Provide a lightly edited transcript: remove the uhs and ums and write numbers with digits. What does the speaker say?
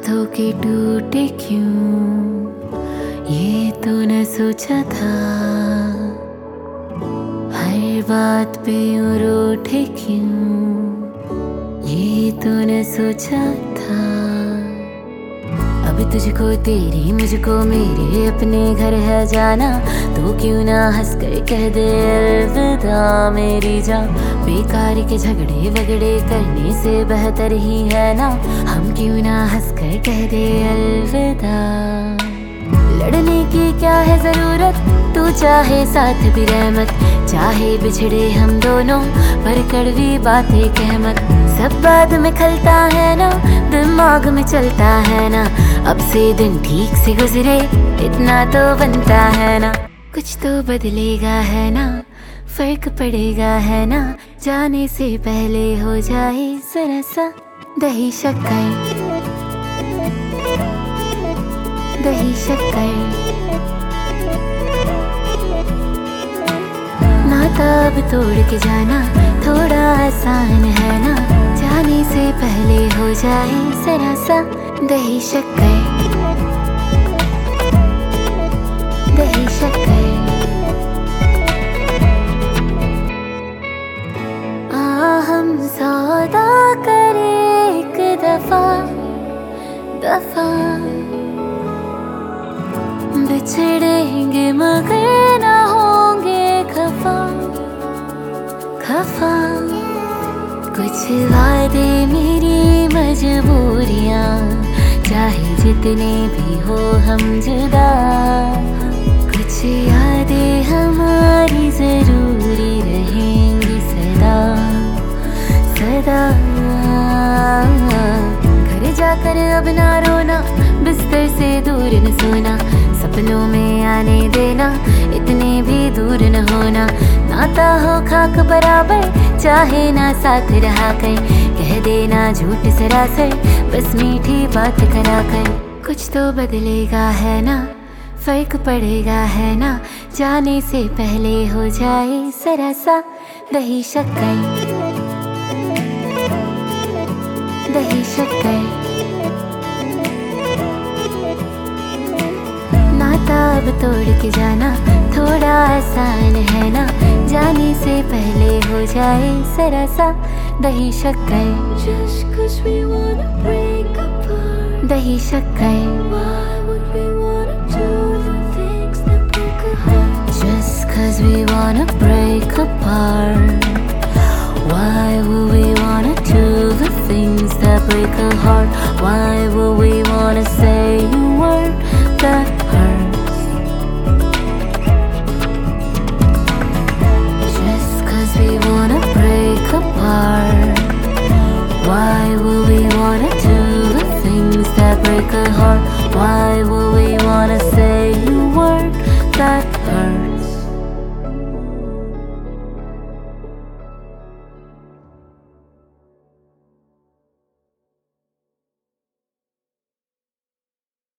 हाथों के टूटे क्यों, ये तो न सोचा था। हर बात पे यूं रूठे क्यों, ये तो न सोचा था। अब तुझको तेरी मुझको मेरे अपने घर है जाना, तो क्यों ना हंस कर कह दे अलविदा मेरी जान। बेकार के झगड़े वगड़े करने से बेहतर ही है ना, हम क्यों ना हंस कर कह दे अलविदा। लड़ने की क्या है जरूरत, तू चाहे साथ भी रहमत, चाहे बिछड़े हम दोनों पर कड़वी बातें कहमत। सब बाद में खलता है ना, दिमाग में चलता है ना, अब से दिन ठीक से गुजरे इतना तो बनता है ना। कुछ तो बदलेगा है ना, फर्क पड़ेगा है ना, जाने से पहले हो जाए जरा सा दही शक्कर, दही शक्कर। नाता अब तोड़ के जाना थोड़ा आसान है ना, जाने से पहले हो जाए जरा सा दही शक्कर, दही शक्कर। हम सौदा करे एक दफा दफा, बिछड़ेंगे मगर ना होंगे खफा खफा। कुछ वादे मेरी मजबूरियाँ, चाहे जितने भी हो हम जुदा, कुछ यादें हमारी जरूरी रहेंगी सदा सदा। घर जाकर अब ना रोना, बिस्तर से दूर न सोना, सपनों में आने देना, इतने भी दूर न होना। नाता हो खाक बराबर, चाहे ना साथ रहा कर, कह देना झूठ सरासर, बस मीठी बात करा कर। कुछ तो बदलेगा है ना, फर्क पड़ेगा है ना, जाने से पहले हो जाए जरा सा दही शक्कर, दही शक्कर। नाता अब तोड़ के जाना थोड़ा आसान है ना, जाने से पहले हो जाए जरा सा दही शक्कर, दही शक्कर।